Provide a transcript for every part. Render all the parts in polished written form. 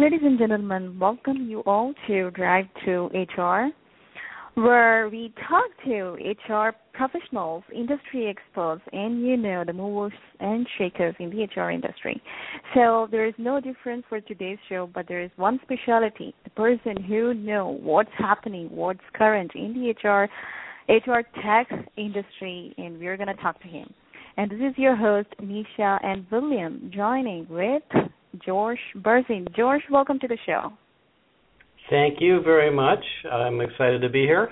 Ladies and gentlemen, welcome you all to Drive to HR, where we talk to HR professionals, industry experts, and the movers and shakers in the HR industry. So there is no difference for today's show, but there is one specialty, the person who knows what's happening, what's current in the HR tech industry, and we're going to talk to him. And this is your host, Nisha and William, joining with Josh Burzin. Josh, welcome to the show. Thank you very much. I'm excited to be here.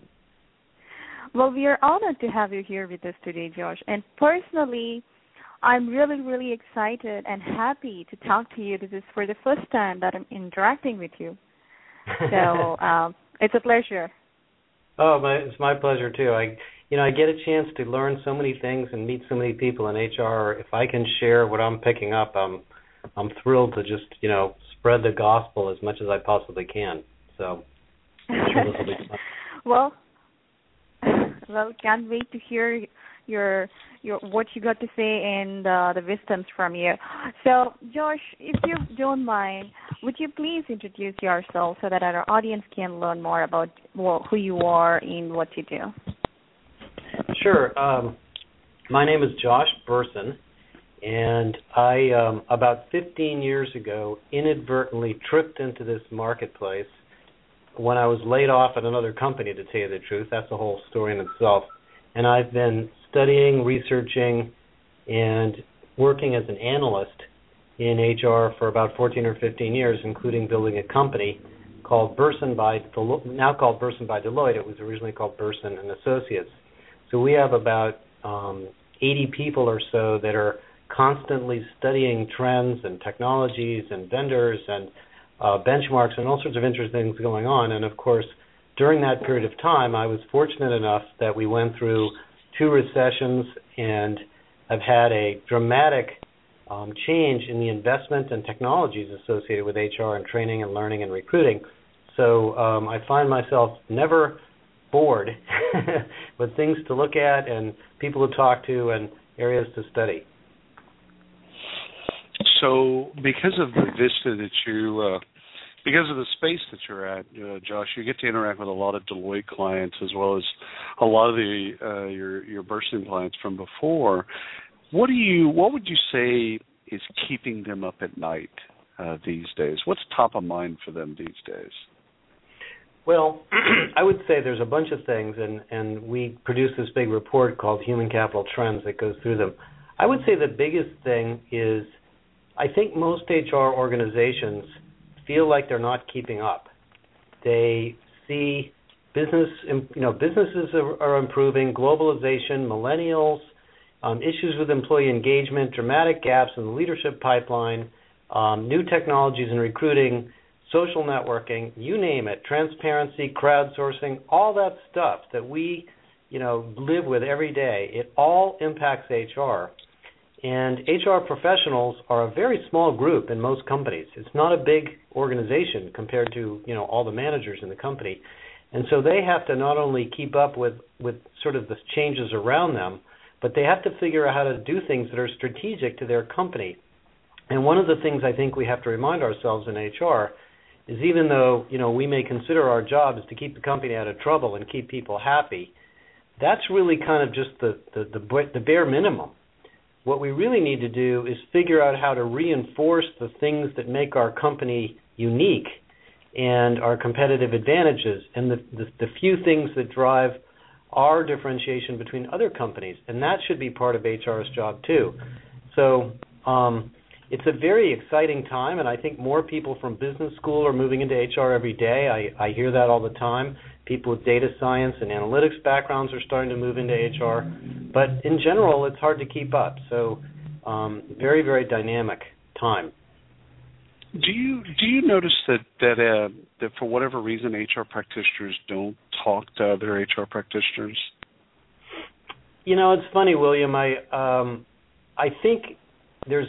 Well, we are honored to have you here with us today, Josh. And personally, I'm really, really excited and happy to talk to you. This is for the first time that I'm interacting with you. So it's a pleasure. Oh, it's my pleasure, too. I get a chance to learn so many things and meet so many people in HR. If I can share what I'm picking up, I'm thrilled to just, spread the gospel as much as I possibly can. So I'm sure this will be fun. Well, can't wait to hear your what you got to say and the wisdoms from you. So, Josh, if you don't mind, would you please introduce yourself so that our audience can learn more about who you are and what you do? Sure. My name is Josh Burzin, and I, about 15 years ago, inadvertently tripped into this marketplace when I was laid off at another company, to tell you the truth. That's a whole story in itself. And I've been studying, researching, and working as an analyst in HR for about 14 or 15 years, including building a company called Burzin by now called Burzin by Deloitte. It was originally called Burzin and Associates. So we have about 80 people or so that are constantly studying trends and technologies and vendors and benchmarks and all sorts of interesting things going on. And, of course, during that period of time, I was fortunate enough that we went through 2 recessions and have had a dramatic change in the investment and technologies associated with HR and training and learning and recruiting. So I find myself never bored with things to look at and people to talk to and areas to study. So because of the vista that because of the space that you're at, Josh, you get to interact with a lot of Deloitte clients as well as a lot of the your Burzin clients from before. What would you say is keeping them up at night these days? What's top of mind for them these days? Well, I would say there's a bunch of things, and we produce this big report called Human Capital Trends that goes through them. I would say the biggest thing is I think most HR organizations feel like they're not keeping up. They see businesses are improving, globalization, millennials, issues with employee engagement, dramatic gaps in the leadership pipeline, new technologies in recruiting, social networking, you name it, transparency, crowdsourcing, all that stuff that we, live with every day. It all impacts HR. And HR professionals are a very small group in most companies. It's not a big organization compared to, all the managers in the company. And so they have to not only keep up with sort of the changes around them, but they have to figure out how to do things that are strategic to their company. And one of the things I think we have to remind ourselves in HR is even though, we may consider our job is to keep the company out of trouble and keep people happy, that's really kind of just the bare minimum. What we really need to do is figure out how to reinforce the things that make our company unique and our competitive advantages and the few things that drive our differentiation between other companies. And that should be part of HR's job too. So it's a very exciting time, and I think more people from business school are moving into HR every day. I hear that all the time. People with data science and analytics backgrounds are starting to move into HR. But in general, it's hard to keep up. So very, very dynamic time. Do you notice that for whatever reason HR practitioners don't talk to other HR practitioners? It's funny, William. I think there's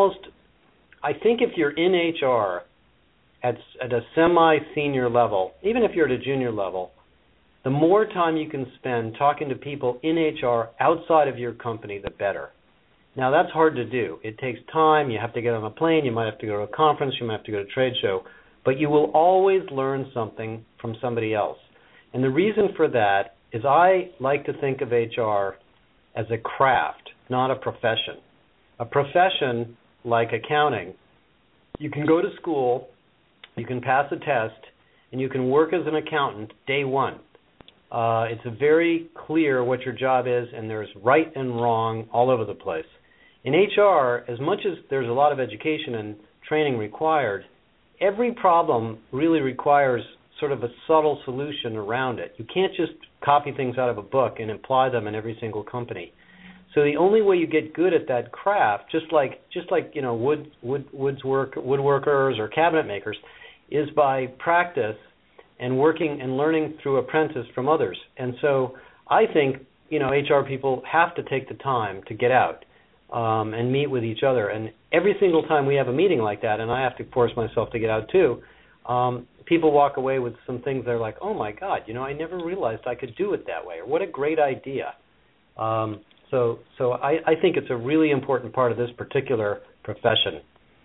I think if you're in HR at a semi-senior level, even if you're at a junior level, the more time you can spend talking to people in HR outside of your company, the better. Now, that's hard to do. It takes time. You have to get on a plane. You might have to go to a conference. You might have to go to a trade show. But you will always learn something from somebody else. And the reason for that is I like to think of HR as a craft, not a profession. A profession like accounting, you can go to school, you can pass a test, and you can work as an accountant day one. It's very clear what your job is, and there's right and wrong all over the place. In HR, as much as there's a lot of education and training required, every problem really requires sort of a subtle solution around it. You can't just copy things out of a book and apply them in every single company. So the only way you get good at that craft, just like woodworkers or cabinet makers, is by practice and working and learning through apprentice from others. And so I think HR people have to take the time to get out and meet with each other. And every single time we have a meeting like that, and I have to force myself to get out too, people walk away with some things they're like, oh my God, I never realized I could do it that way, or what a great idea. So I think it's a really important part of this particular profession.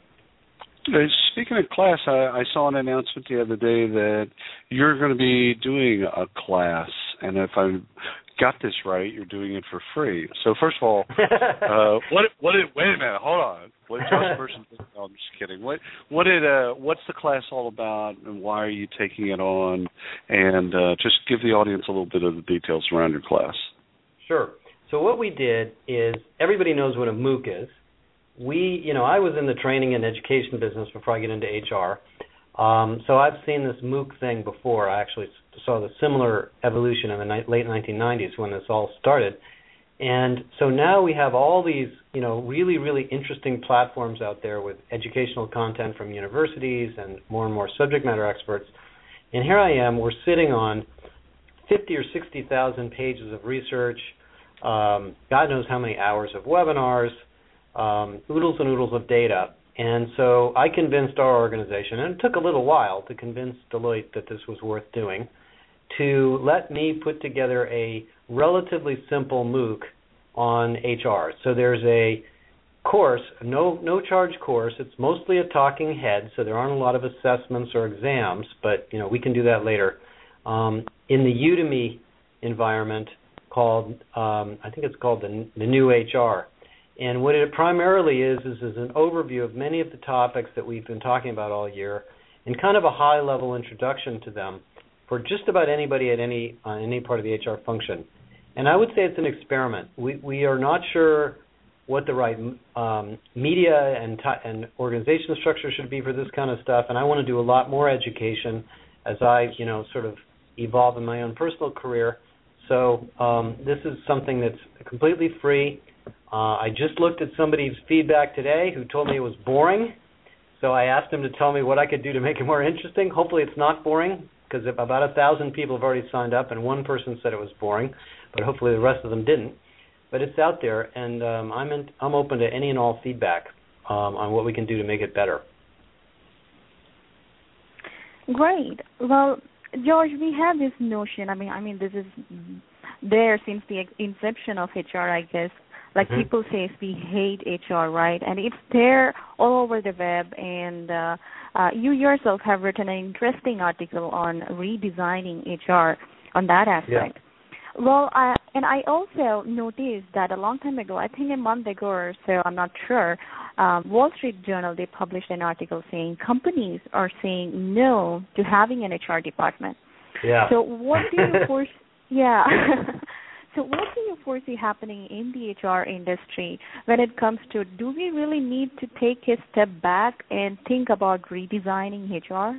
Speaking of class, I saw an announcement the other day that you're going to be doing a class, and if I got this right, you're doing it for free. So first of all, wait a minute, hold on. What Josh Person? No, I'm just kidding. What's the class all about, and why are you taking it on? And just give the audience a little bit of the details around your class. Sure. So what we did is, everybody knows what a MOOC is. I was in the training and education business before I get into HR. So I've seen this MOOC thing before. I actually saw the similar evolution in the late 1990s when this all started. And so now we have all these, really, really interesting platforms out there with educational content from universities and more subject matter experts. And here I am, we're sitting on 50 or 60,000 pages of research, God knows how many hours of webinars, oodles and oodles of data. And so I convinced our organization, and it took a little while to convince Deloitte that this was worth doing, to let me put together a relatively simple MOOC on HR. So there's a course, no charge course. It's mostly a talking head, so there aren't a lot of assessments or exams, but we can do that later. In the Udemy environment called, I think it's called the New HR. And what it primarily is an overview of many of the topics that we've been talking about all year, and kind of a high-level introduction to them for just about anybody at any part of the HR function. And I would say it's an experiment. We are not sure what the right media and organizational structure should be for this kind of stuff, and I want to do a lot more education as I sort of evolve in my own personal career. So this is something that's completely free. I just looked at somebody's feedback today who told me it was boring, so I asked him to tell me what I could do to make it more interesting. Hopefully it's not boring, because about 1,000 people have already signed up, and one person said it was boring, but hopefully the rest of them didn't. But it's out there, and I'm open to any and all feedback on what we can do to make it better. Great. Well, George, we have this notion. I mean, this is there since the inception of HR, I guess. Like people say, we hate HR, right? And it's there all over the web. And you yourself have written an interesting article on redesigning HR on that aspect. Yeah. Well, I also noticed that a long time ago, I think a month ago or so, I'm not sure, Wall Street Journal, they published an article saying companies are saying no to having an HR department. Yeah. So what do you foresee? Yeah. So what do you foresee happening in the HR industry when it comes to, do we really need to take a step back and think about redesigning HR?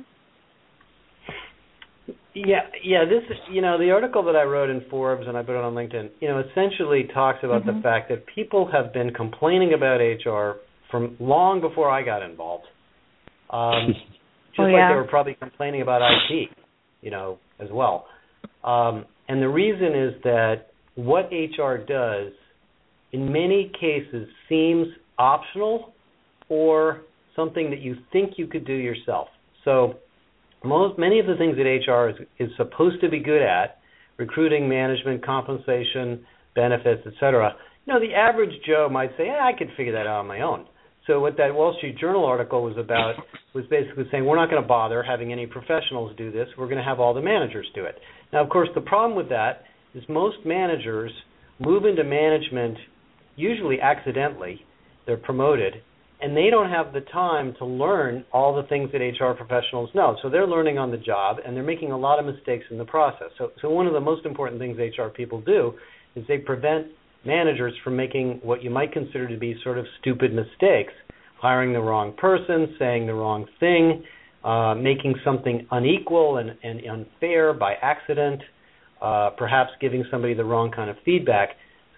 Yeah. This is, the article that I wrote in Forbes and I put it on LinkedIn, essentially talks about the fact that people have been complaining about HR from long before I got involved. Like they were probably complaining about IT, as well. And the reason is that what HR does, in many cases, seems optional or something that you think you could do yourself. So many of the things that HR is supposed to be good at, recruiting, management, compensation, benefits, etc., The average Joe might say, I could figure that out on my own. So what that Wall Street Journal article was about was basically saying we're not going to bother having any professionals do this. We're going to have all the managers do it. Now, of course, the problem with that is most managers move into management usually accidentally. They're promoted, and they don't have the time to learn all the things that HR professionals know. So they're learning on the job, and they're making a lot of mistakes in the process. So one of the most important things HR people do is they prevent managers from making what you might consider to be sort of stupid mistakes, hiring the wrong person, saying the wrong thing, making something unequal and unfair by accident, perhaps giving somebody the wrong kind of feedback. So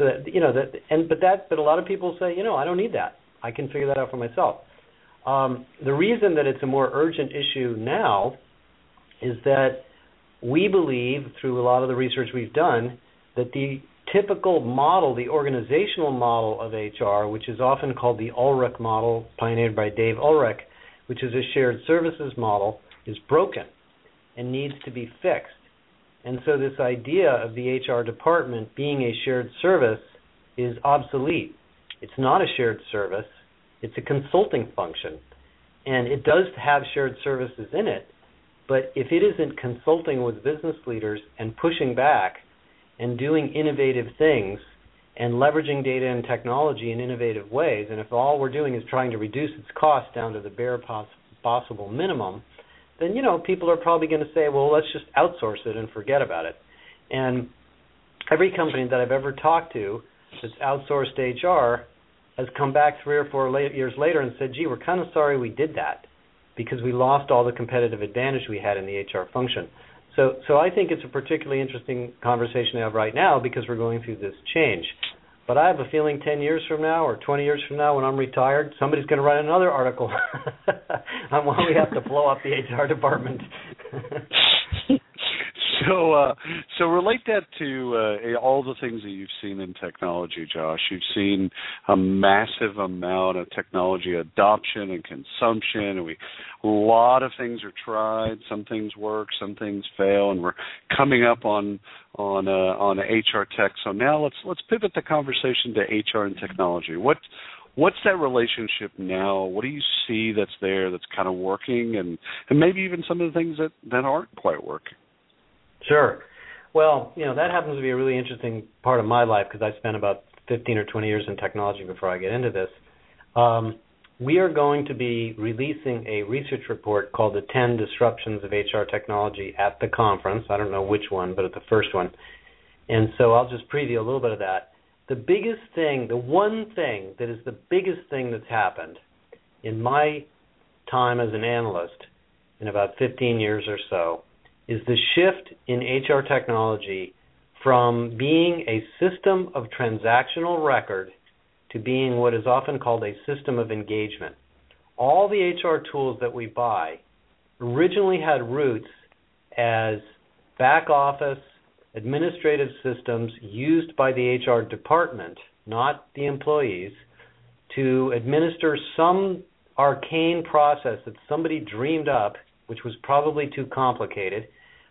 that but a lot of people say, I don't need that. I can figure that out for myself. The reason that it's a more urgent issue now is that we believe, through a lot of the research we've done, that the typical model, the organizational model of HR, which is often called the Ulrich model, pioneered by Dave Ulrich, which is a shared services model, is broken and needs to be fixed. And so this idea of the HR department being a shared service is obsolete. It's not a shared service. It's a consulting function. And it does have shared services in it, but if it isn't consulting with business leaders and pushing back and doing innovative things and leveraging data and technology in innovative ways, and if all we're doing is trying to reduce its cost down to the bare possible minimum, then, people are probably going to say, well, let's just outsource it and forget about it. And every company that I've ever talked to that's outsourced HR has come back 3 or 4 years later and said, gee, we're kind of sorry we did that because we lost all the competitive advantage we had in the HR function. So I think it's a particularly interesting conversation to have right now because we're going through this change. But I have a feeling 10 years from now or 20 years from now when I'm retired, somebody's going to write another article on why we have to blow up the HR department. So relate that to all the things that you've seen in technology, Josh. You've seen a massive amount of technology adoption and consumption, and a lot of things are tried. Some things work, some things fail, and we're coming up on HR tech. So now let's pivot the conversation to HR and technology. What's that relationship now? What do you see that's there that's kind of working, and maybe even some of the things that aren't quite working? Sure. Well, that happens to be a really interesting part of my life because I spent about 15 or 20 years in technology before I get into this. We are going to be releasing a research report called The 10 Disruptions of HR Technology at the conference. I don't know which one, but at the first one. And so I'll just preview a little bit of that. The biggest thing, the one thing that is the biggest thing that's happened in my time as an analyst in about 15 years or so is the shift in HR technology from being a system of transactional record to being what is often called a system of engagement. All the HR tools that we buy originally had roots as back office administrative systems used by the HR department, not the employees, to administer some arcane process that somebody dreamed up, which was probably too complicated,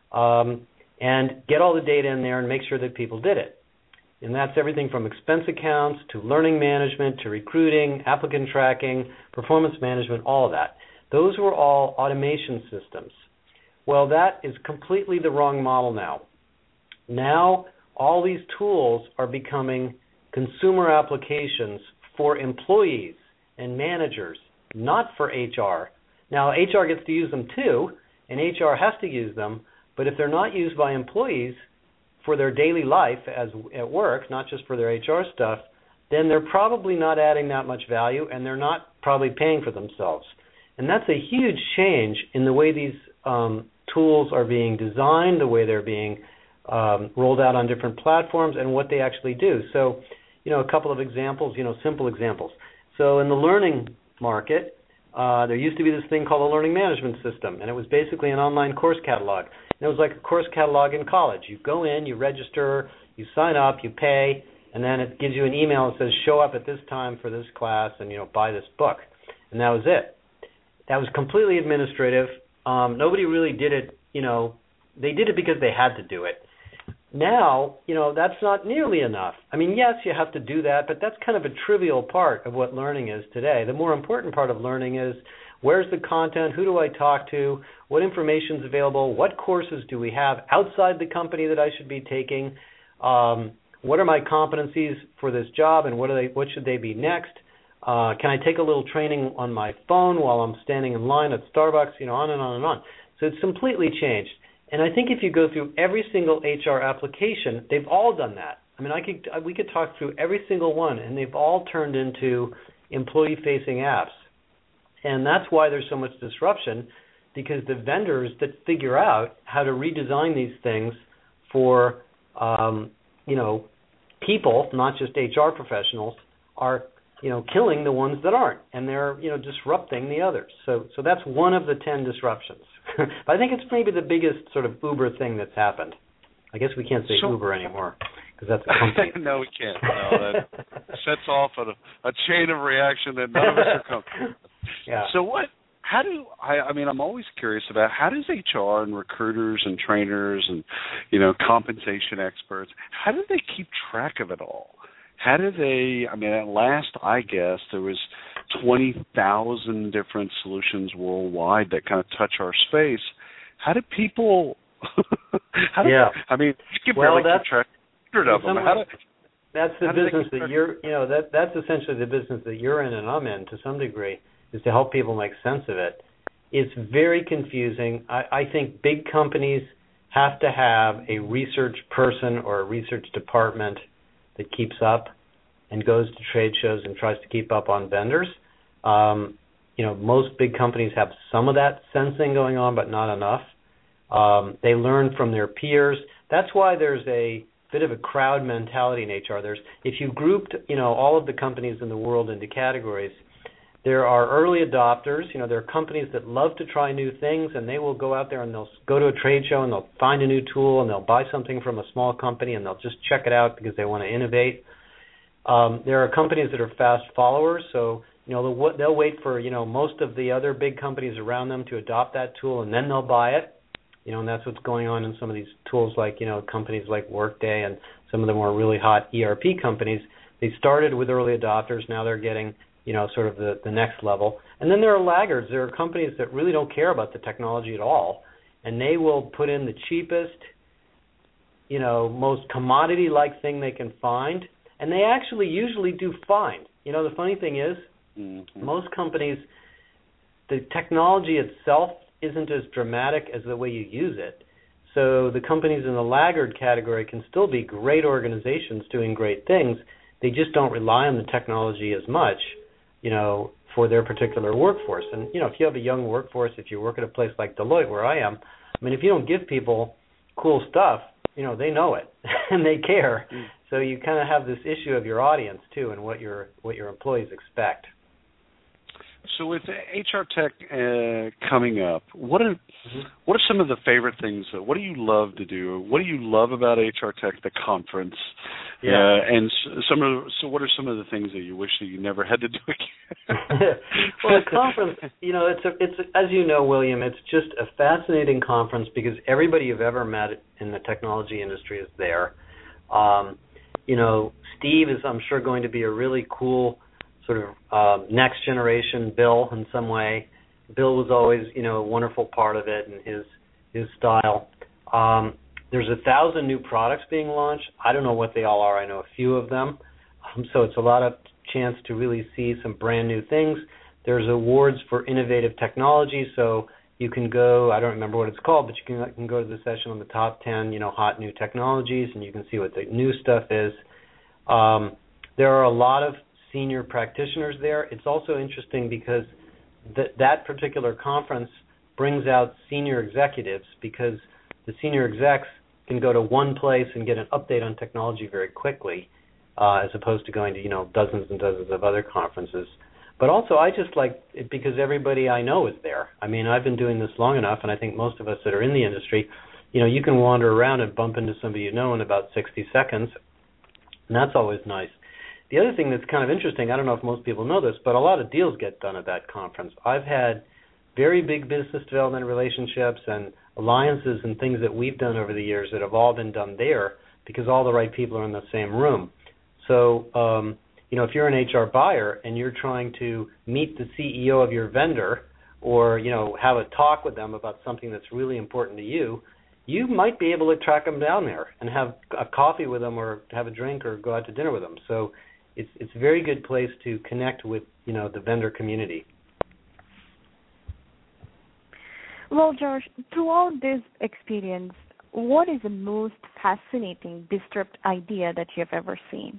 and get all the data in there and make sure that people did it. And that's everything from expense accounts to learning management to recruiting, applicant tracking, performance management, all of that. Those were all automation systems. Well, that is completely the wrong model now. Now, all these tools are becoming consumer applications for employees and managers, not for HR. Now, HR gets to use them too, and HR has to use them, but if they're not used by employees for their daily life as at work, not just for their HR stuff, then they're probably not adding that much value, and they're not probably paying for themselves. And that's a huge change in the way these tools are being designed, the way they're being rolled out on different platforms, and what they actually do. So, a couple of examples, simple examples. So in the learning market, there used to be this thing called a learning management system, and it was basically an online course catalog. And it was like a course catalog in college. You go in, you register, you sign up, you pay, and then it gives you an email that says, show up at this time for this class and, buy this book. And that was it. That was completely administrative. Nobody really did it, they did it because they had to do it. Now, that's not nearly enough. I mean, yes, you have to do that, but that's kind of a trivial part of what learning is today. The more important part of learning is where's the content, who do I talk to, what information is available, what courses do we have outside the company that I should be taking, what are my competencies for this job, and what should they be next? Can I take a little training on my phone while I'm standing in line at Starbucks, on and on and on. So it's completely changed. And I think if you go through every single HR application, they've all done that. I mean, we could talk through every single one, and they've all turned into employee-facing apps. And that's why there's so much disruption, because the vendors that figure out how to redesign these things for, people, not just HR professionals, are killing the ones that aren't, and they're disrupting the others. So that's one of the 10 disruptions. But I think it's maybe the biggest sort of Uber thing that's happened. I guess we can't say Uber anymore because that's a company. No, we can't. No, that sets off a chain of reaction that none of us are comfortable with. Yeah. So I'm always curious about how does HR and recruiters and trainers and compensation experts, how do they keep track of it all? How do they, at last I guess there was 20,000 different solutions worldwide that kind of touch our space. How do people, you can barely keep track of them. That's the business that you're, that's essentially the business that you're in and I'm in to some degree, is to help people make sense of it. It's very confusing. I think big companies have to have a research person or a research department that keeps up and goes to trade shows and tries to keep up on vendors. Most big companies have some of that sensing going on, but not enough. They learn from their peers. That's why there's a bit of a crowd mentality in HR. If you grouped, all of the companies in the world into categories, there are early adopters. There are companies that love to try new things, and they will go out there and they'll go to a trade show and they'll find a new tool and they'll buy something from a small company and they'll just check it out because they want to innovate. There are companies that are fast followers, so they'll wait for most of the other big companies around them to adopt that tool and then they'll buy it. And that's what's going on in some of these tools like companies like Workday and some of the more really hot ERP companies. They started with early adopters, now they're getting sort of the next level. And then there are laggards. There are companies that really don't care about the technology at all, and they will put in the cheapest, most commodity-like thing they can find, and they actually usually do fine. The funny thing is, most companies, the technology itself isn't as dramatic as the way you use it. So the companies in the laggard category can still be great organizations doing great things. They just don't rely on the technology as much, for their particular workforce. And, if you have a young workforce, if you work at a place like Deloitte where I am, if you don't give people cool stuff, they know it and they care. So you kind of have this issue of your audience too and what your employees expect. So with HR Tech coming up, what are some of the favorite things? What do you love to do? What do you love about HR Tech, the conference? Yeah. And what are some of the things that you wish that you never had to do again? Well, the conference, it's as you know, William, it's just a fascinating conference because everybody you've ever met in the technology industry is there. Steve is, I'm sure, going to be a really cool sort of next generation Bill in some way. Bill was always, a wonderful part of it and his style. There's 1,000 new products being launched. I don't know what they all are. I know a few of them. So it's a lot of chance to really see some brand new things. There's awards for innovative technology, so you can go, I don't remember what it's called, but you can go to the session on the top 10, hot new technologies, and you can see what the new stuff is. There are a lot of senior practitioners there. It's also interesting because that particular conference brings out senior executives because the senior execs can go to one place and get an update on technology very quickly as opposed to going to, dozens and dozens of other conferences. But also I just like it because everybody I know is there. I've been doing this long enough, and I think most of us that are in the industry, you can wander around and bump into somebody you know in about 60 seconds, and that's always nice. The other thing that's kind of interesting, I don't know if most people know this, but a lot of deals get done at that conference. I've had very big business development relationships and alliances and things that we've done over the years that have all been done there because all the right people are in the same room. So, if you're an HR buyer and you're trying to meet the CEO of your vendor or, have a talk with them about something that's really important to you, you might be able to track them down there and have a coffee with them or have a drink or go out to dinner with them. So it's a very good place to connect with, the vendor community. Well, Josh, throughout this experience, what is the most fascinating, disrupt idea that you have ever seen?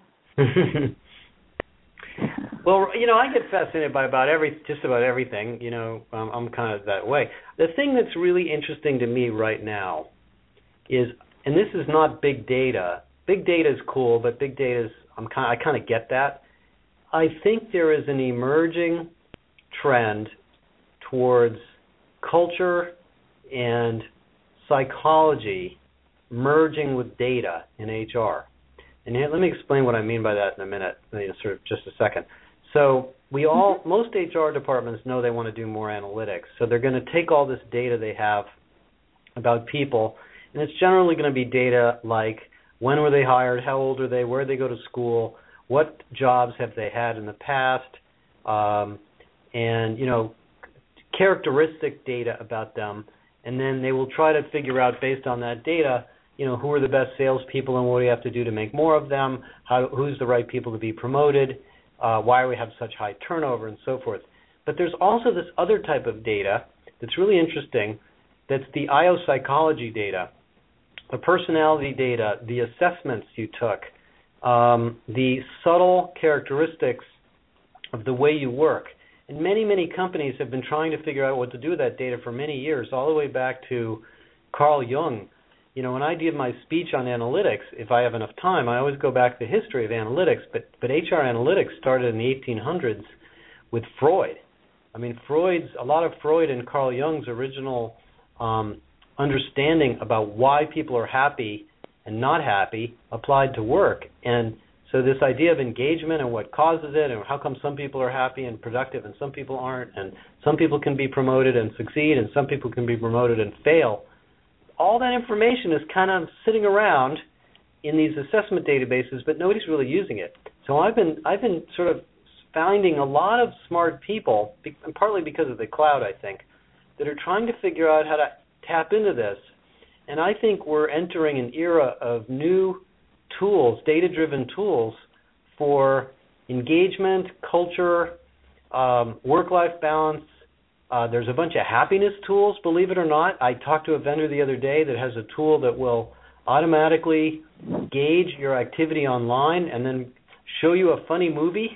Well, I get fascinated by just about everything. I'm kind of that way. The thing that's really interesting to me right now is, and this is not big data. Big data is cool, but big data is I kind of get that. I think there is an emerging trend towards culture and psychology merging with data in HR. And let me explain what I mean by that in a minute, sort of just a second. So most HR departments know they want to do more analytics. So they're going to take all this data they have about people, and it's generally going to be data like when were they hired, how old are they, where did they go to school, what jobs have they had in the past, and characteristic data about them. And then they will try to figure out, based on that data, who are the best salespeople and what do you have to do to make more of them, who's the right people to be promoted, why do we have such high turnover, and so forth. But there's also this other type of data that's really interesting. That's the IO psychology data, the personality data, the assessments you took, the subtle characteristics of the way you work. And many, many companies have been trying to figure out what to do with that data for many years, all the way back to Carl Jung. When I give my speech on analytics, if I have enough time, I always go back to the history of analytics, but HR analytics started in the 1800s with Freud. I mean, a lot of Freud and Carl Jung's original understanding about why people are happy and not happy applied to work. And so this idea of engagement and what causes it and how come some people are happy and productive and some people aren't, and some people can be promoted and succeed and some people can be promoted and fail, all that information is kind of sitting around in these assessment databases, but nobody's really using it. So I've been sort of finding a lot of smart people, partly because of the cloud, I think, that are trying to figure out how to tap into this. And I think we're entering an era of new tools, data-driven tools for engagement, culture, work-life balance. There's a bunch of happiness tools, believe it or not. I talked to a vendor the other day that has a tool that will automatically gauge your activity online and then show you a funny movie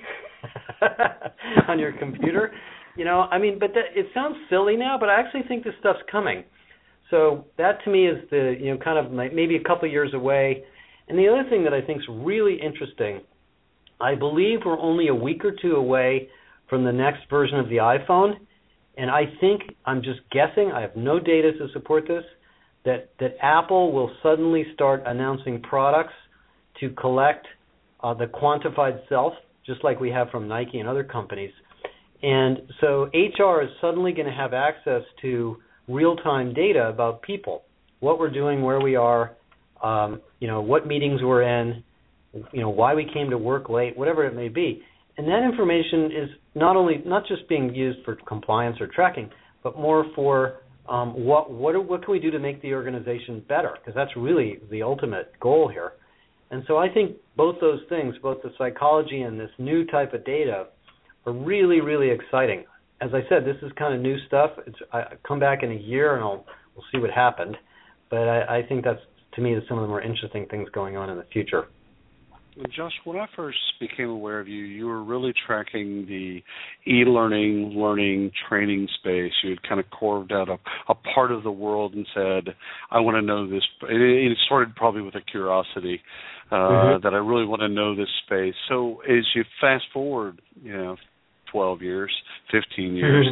on your computer. But it sounds silly now, but I actually think this stuff's coming. So that to me is the, kind of maybe a couple of years away. And the other thing that I think is really interesting, I believe we're only a week or two away from the next version of the iPhone. And I think, I'm just guessing, I have no data to support this, that Apple will suddenly start announcing products to collect the quantified self, just like we have from Nike and other companies. And so HR is suddenly going to have access to real-time data about people, what we're doing, where we are, what meetings we're in, why we came to work late, whatever it may be. And that information is not just being used for compliance or tracking, but more for what can we do to make the organization better? Because that's really the ultimate goal here. And so I think both those things, both the psychology and this new type of data, are really, really exciting. As I said, this is kind of new stuff. I come back in a year and we'll see what happened. But I think that's, to me, some of the more interesting things going on in the future. Josh, when I first became aware of you, you were really tracking the e-learning, learning, training space. You had kind of carved out a part of the world and said, I want to know this. It started probably with a curiosity that I really want to know this space. So as you fast forward, 12 years, 15 years,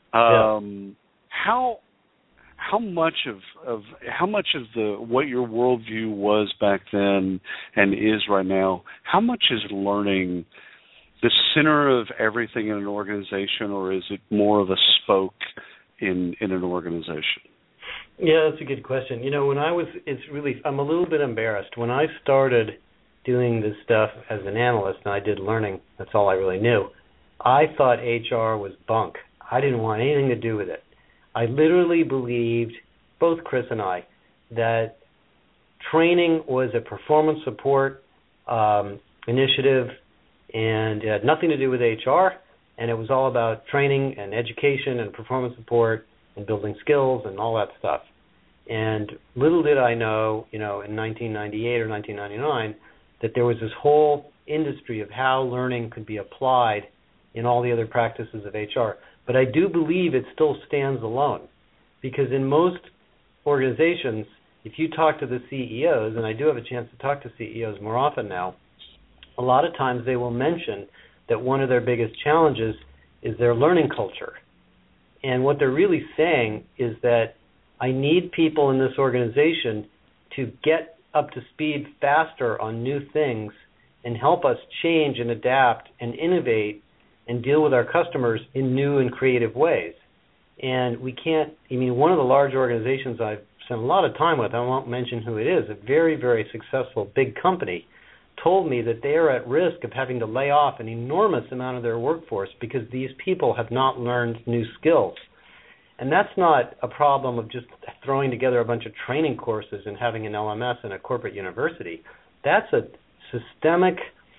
how much of the what your worldview was back then and is right now, how much is learning the center of everything in an organization, or is it more of a spoke in an organization? Yeah, that's a good question. I'm a little bit embarrassed. When I started doing this stuff as an analyst and I did learning, that's all I really knew, I thought HR was bunk. I didn't want anything to do with it. I literally believed, both Chris and I, that training was a performance support initiative and it had nothing to do with HR, and it was all about training and education and performance support and building skills and all that stuff. And little did I know, in 1998 or 1999, that there was this whole industry of how learning could be applied in all the other practices of HR. But I do believe it still stands alone, because in most organizations, if you talk to the CEOs, and I do have a chance to talk to CEOs more often now, a lot of times they will mention that one of their biggest challenges is their learning culture. And what they're really saying is that I need people in this organization to get up to speed faster on new things and help us change and adapt and innovate and deal with our customers in new and creative ways. And we can't, one of the large organizations I've spent a lot of time with, I won't mention who it is, a very, very successful big company, told me that they are at risk of having to lay off an enormous amount of their workforce because these people have not learned new skills. And that's not a problem of just throwing together a bunch of training courses and having an LMS in a corporate university. That's a systemic,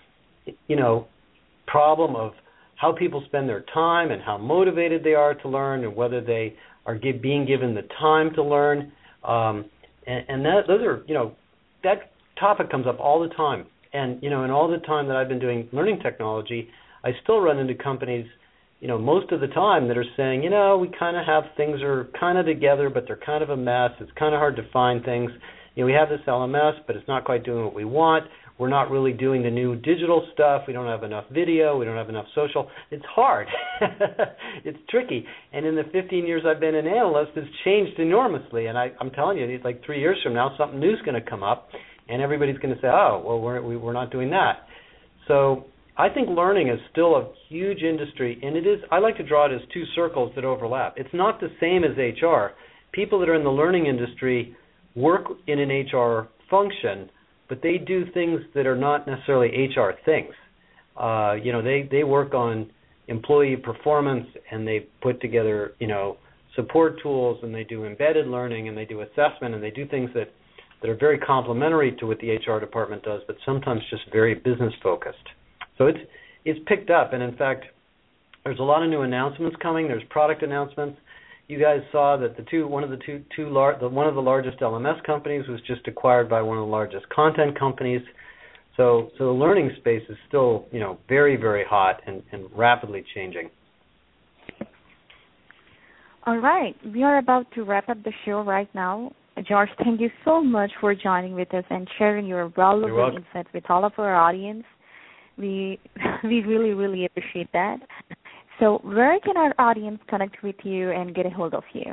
problem of how people spend their time and how motivated they are to learn and whether they are being given the time to learn. That topic comes up all the time. And, in all the time that I've been doing learning technology, I still run into companies, most of the time that are saying, we kind of have things are kind of together, but they're kind of a mess. It's kind of hard to find things. We have this LMS, but it's not quite doing what we want. We're not really doing the new digital stuff. We don't have enough video. We don't have enough social. It's hard. It's tricky. And in the 15 years I've been an analyst, it's changed enormously. And I'm telling you, it's like 3 years from now, something new is going to come up, and everybody's going to say, oh, well, we're not doing that. So I think learning is still a huge industry, and it is. I like to draw it as two circles that overlap. It's not the same as HR. People that are in the learning industry work in an HR function, but they do things that are not necessarily HR things. They work on employee performance, and they put together, support tools, and they do embedded learning, and they do assessment, and they do things that are very complementary to what the HR department does, but sometimes just very business focused. So it's picked up, and in fact, there's a lot of new announcements coming. There's product announcements. You guys saw that one of the largest LMS companies was just acquired by one of the largest content companies. So the learning space is still, very, very hot and rapidly changing. All right. We are about to wrap up the show right now. George, thank you so much for joining with us and sharing your valuable insight with all of our audience. We really, really appreciate that. So where can our audience connect with you and get a hold of you?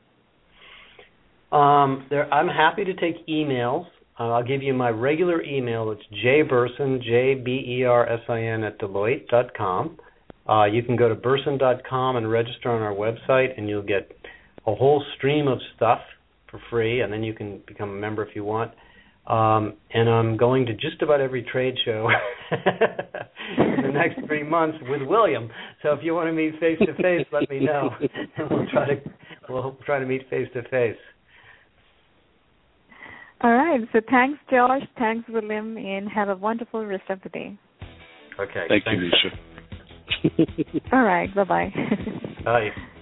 I'm happy to take emails. I'll give you my regular email. It's jbersin, jbersin @Deloitte.com. You can go to bersin.com and register on our website, and you'll get a whole stream of stuff for free, and then you can become a member if you want. And I'm going to just about every trade show in the next 3 months with William. So if you want to meet face to face, let me know, and we'll try to meet face to face. All right. So thanks, George. Thanks, William, and have a wonderful rest of the day. Okay. Thank you, Nisha. All right. Bye-bye. Bye.